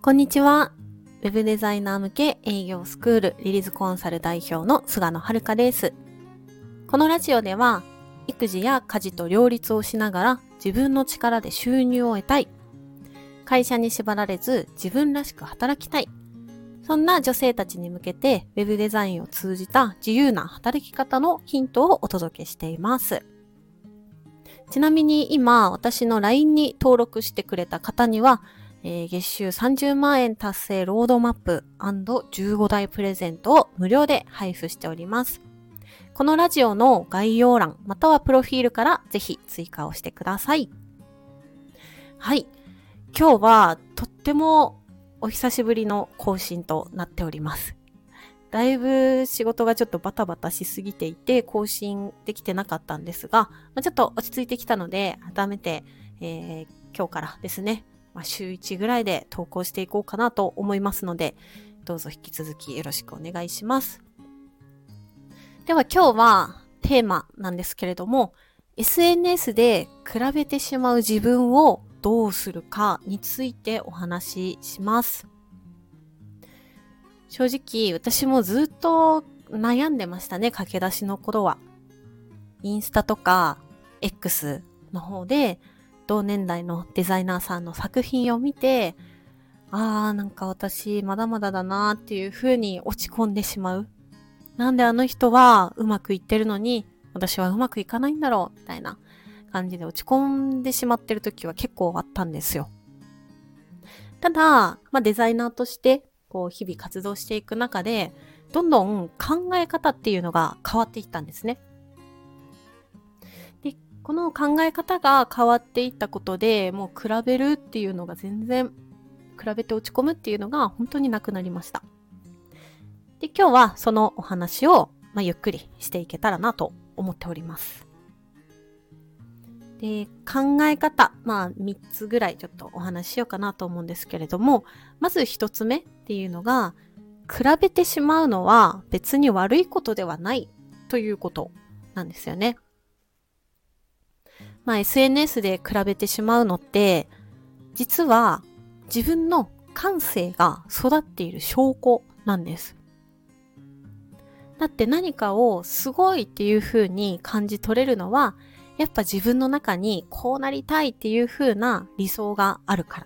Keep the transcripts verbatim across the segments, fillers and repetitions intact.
こんにちは。ウェブデザイナー向け営業スクールリリーズコンサル代表の菅野遥です。このラジオでは育児や家事と両立をしながら自分の力で収入を得たい、会社に縛られず自分らしく働きたい、そんな女性たちに向けてウェブデザインを通じた自由な働き方のヒントをお届けしています。ちなみに今私の ライン に登録してくれた方にはえー、月収さんじゅうまんえん達成ロードマップ&じゅうごだいプレゼントを無料で配布しております。このラジオの概要欄またはプロフィールからぜひ追加をしてください。はい。今日はとってもお久しぶりの更新となっております。だいぶ仕事がちょっとバタバタしすぎていて更新できてなかったんですが、ちょっと落ち着いてきたので改めて、えー、今日からですね、まあ、週いちぐらいで投稿していこうかなと思いますので、どうぞ引き続きよろしくお願いします。では今日はテーマなんですけれども、エスエヌエス で比べてしまう自分をどうするかについてお話しします。正直私もずっと悩んでましたね、駆け出しの頃は。インスタとか X の方で同年代のデザイナーさんの作品を見て、あーなんか私まだまだだなーっていう風に落ち込んでしまう。なんであの人はうまくいってるのに私はうまくいかないんだろうみたいな感じで落ち込んでしまってる時は結構あったんですよ。ただ、まあ、デザイナーとしてこう日々活動していく中でどんどん考え方っていうのが変わっていったんですね。この考え方が変わっていったことで、もう比べるっていうのが全然、比べて落ち込むっていうのが本当になくなりました。で、今日はそのお話を、まあ、ゆっくりしていけたらなと思っております。で、考え方、まあみっつぐらいちょっとお話ししようかなと思うんですけれども、まずひとつめっていうのが、比べてしまうのは別に悪いことではないということなんですよね。まあ エスエヌエス で比べてしまうのって、実は自分の感性が育っている証拠なんです。だって何かをすごいっていう風に感じ取れるのは、やっぱ自分の中にこうなりたいっていう風な理想があるから。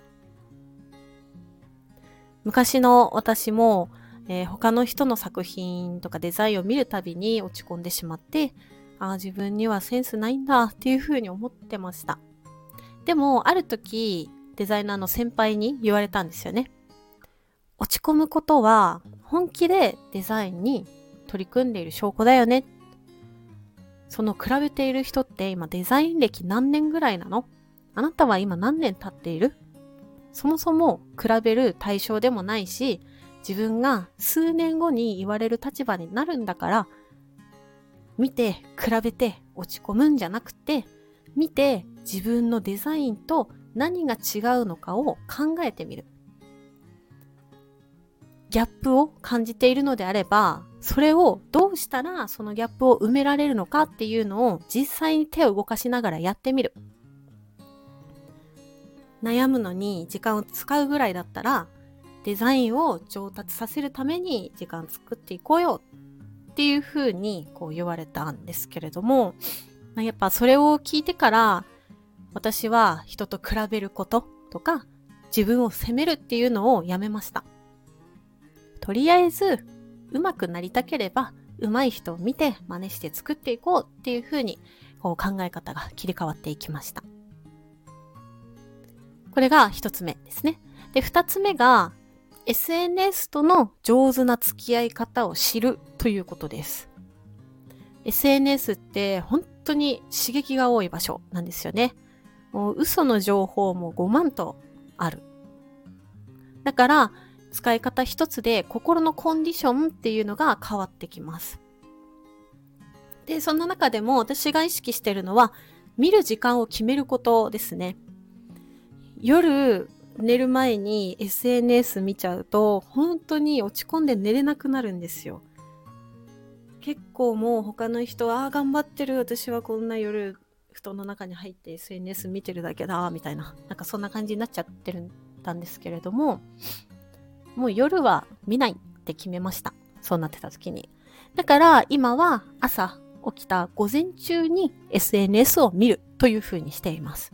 昔の私も、えー、他の人の作品とかデザインを見るたびに落ち込んでしまって、ああ、自分にはセンスないんだっていう風に思ってました。でも、ある時、デザイナーの先輩に言われたんですよね。落ち込むことは、本気でデザインに取り組んでいる証拠だよね。その比べている人って今デザイン歴何年ぐらいなの？あなたは今何年経っている？そもそも比べる対象でもないし、自分が数年後に言われる立場になるんだから、見て比べて落ち込むんじゃなくて、見て自分のデザインと何が違うのかを考えてみる。ギャップを感じているのであれば、それをどうしたらそのギャップを埋められるのかっていうのを実際に手を動かしながらやってみる。悩むのに時間を使うぐらいだったら、デザインを上達させるために時間作っていこうよっていう風にこう言われたんですけれども、やっぱそれを聞いてから私は人と比べることとか自分を責めるっていうのをやめました。とりあえず上手くなりたければ上手い人を見て真似して作っていこうっていう風にこう考え方が切り替わっていきました。これが一つ目ですね。で、二つ目が エスエヌエス との上手な付き合い方を知るということです。エスエヌエス って本当に刺激が多い場所なんですよね。もう嘘の情報もごまんとある。だから使い方一つで心のコンディションっていうのが変わってきます。で、そんな中でも私が意識しているのは見る時間を決めることですね。夜寝る前に エスエヌエス 見ちゃうと本当に落ち込んで寝れなくなるんですよ。結構もう他の人はあ頑張ってる、私はこんな夜布団の中に入って エスエヌエス 見てるだけだみたいな、なんかそんな感じになっちゃってるんですけれども、 もう夜は見ないって決めました。そうなってた時に。だから今は朝起きた午前中に エスエヌエス を見るというふうにしています。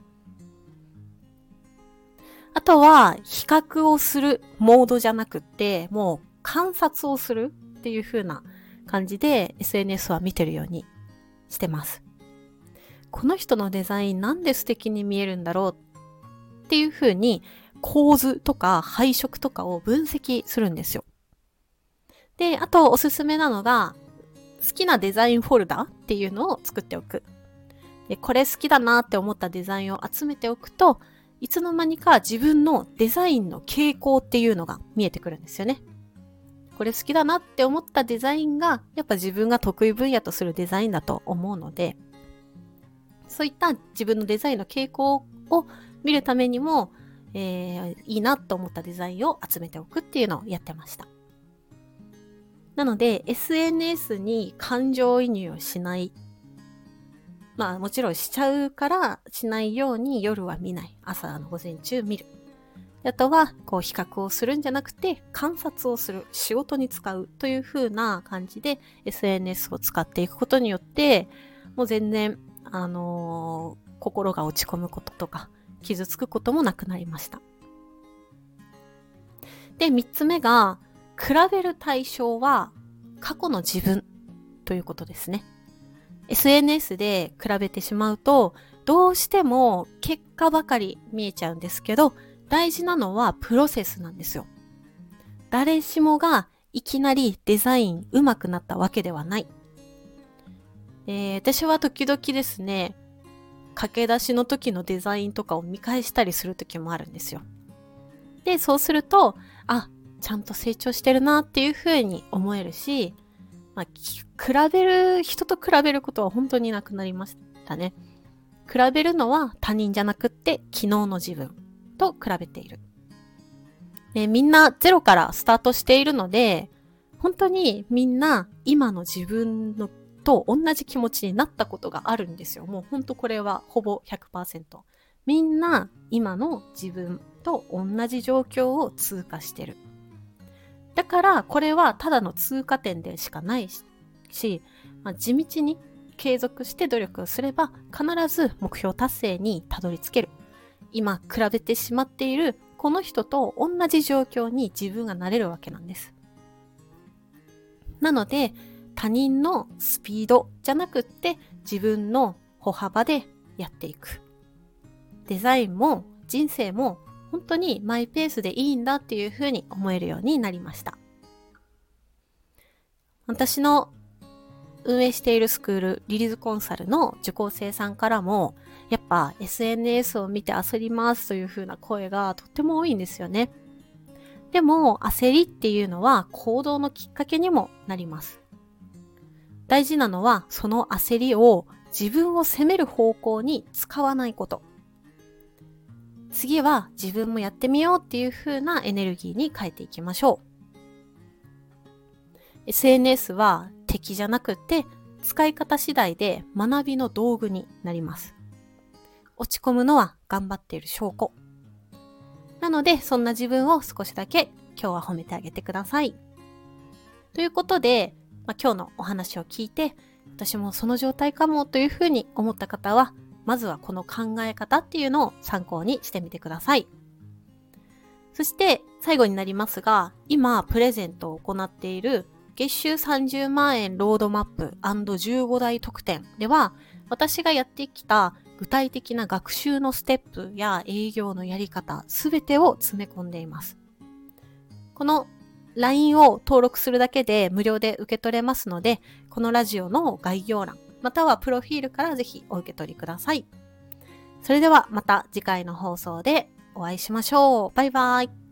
あとは比較をするモードじゃなくって、もう観察をするっていう風な感じで エスエヌエス は見てるようにしてます。この人のデザインなんで素敵に見えるんだろうっていう風に構図とか配色とかを分析するんですよ。で、あとおすすめなのが好きなデザインフォルダっていうのを作っておく。で、これ好きだなって思ったデザインを集めておくと、いつの間にか自分のデザインの傾向っていうのが見えてくるんですよね。これ好きだなって思ったデザインがやっぱ自分が得意分野とするデザインだと思うので、そういった自分のデザインの傾向を見るためにも、えー、いいなと思ったデザインを集めておくっていうのをやってました。なので エスエヌエス に感情移入をしない。まあもちろんしちゃうからしないように夜は見ない。朝の午前中見る。あとはこう比較をするんじゃなくて観察をする。仕事に使うという風な感じで エスエヌエス を使っていくことによってもう全然あのー、心が落ち込むこととか傷つくこともなくなりました。で、三つ目が比べる対象は過去の自分ということですね。エスエヌエス で比べてしまうとどうしても結果ばかり見えちゃうんですけど、大事なのはプロセスなんですよ。誰しもがいきなりデザイン上手くなったわけではない。えー、私は時々ですね、駆け出しの時のデザインとかを見返したりする時もあるんですよ。で、そうすると、あ、ちゃんと成長してるなっていう風に思えるし、まあ、比べる、人と比べることは本当になくなりましたね。比べるのは他人じゃなくって昨日の自分と比べている。で、みんなゼロからスタートしているので、本当にみんな今の自分のと同じ気持ちになったことがあるんですよ。もう本当これはほぼ ひゃくパーセント。みんな今の自分と同じ状況を通過してる。だからこれはただの通過点でしかないし、まあ、地道に継続して努力をすれば必ず目標達成にたどり着ける。今比べてしまっているこの人と同じ状況に自分がなれるわけなんです。なので他人のスピードじゃなくって自分の歩幅でやっていく。デザインも人生も本当にマイペースでいいんだっていうふうに思えるようになりました。私の運営しているスクール、リリーズコンサルの受講生さんからも、やっぱ エスエヌエス を見て焦りますというふうな声がとっても多いんですよね。でも焦りっていうのは行動のきっかけにもなります。大事なのはその焦りを自分を責める方向に使わないこと。次は自分もやってみようっていう風なエネルギーに変えていきましょう。エスエヌエス は敵じゃなくて使い方次第で学びの道具になります。落ち込むのは頑張っている証拠。なのでそんな自分を少しだけ今日は褒めてあげてください。ということで、まあ、今日のお話を聞いて私もその状態かもというふうに思った方はまずはこの考え方っていうのを参考にしてみてください。そして最後になりますが、今プレゼントを行っている月収さんじゅうまんえんロードマップ&じゅうごだい特典では、私がやってきた具体的な学習のステップや営業のやり方すべてを詰め込んでいます。この ライン を登録するだけで無料で受け取れますので、このラジオの概要欄またはプロフィールからぜひお受け取りください。それではまた次回の放送でお会いしましょう。バイバイ。